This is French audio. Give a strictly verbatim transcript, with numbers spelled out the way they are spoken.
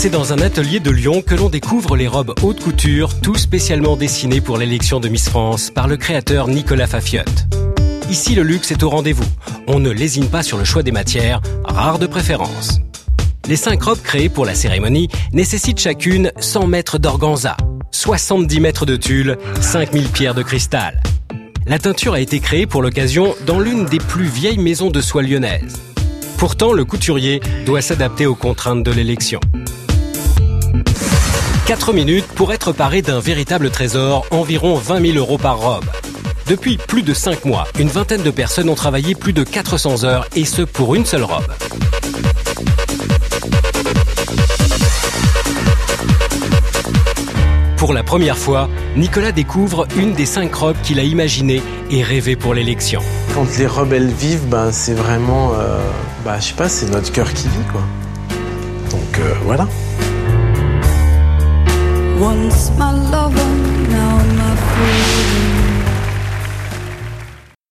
C'est dans un atelier de Lyon que l'on découvre les robes haute couture, tout spécialement dessinées pour l'élection de Miss France par le créateur Nicolas Fafiotte. Ici, le luxe est au rendez-vous. On ne lésine pas sur le choix des matières, rares de préférence. Les cinq robes créées pour la cérémonie nécessitent chacune cent mètres d'organza, soixante-dix mètres de tulle, cinq mille pierres de cristal. La teinture a été créée pour l'occasion dans l'une des plus vieilles maisons de soie lyonnaises. Pourtant, le couturier doit s'adapter aux contraintes de l'élection. quatre minutes pour être paré d'un véritable trésor, environ vingt mille euros par robe. Depuis plus de cinq mois, une vingtaine de personnes ont travaillé plus de quatre cents heures, et ce pour une seule robe. Pour la première fois, Nicolas découvre une des cinq robes qu'il a imaginées et rêvées pour l'élection. Quand les robes elles vivent, ben, c'est vraiment, euh, bah, je sais pas, c'est notre cœur qui vit, quoi. Donc euh, voilà. Once my lover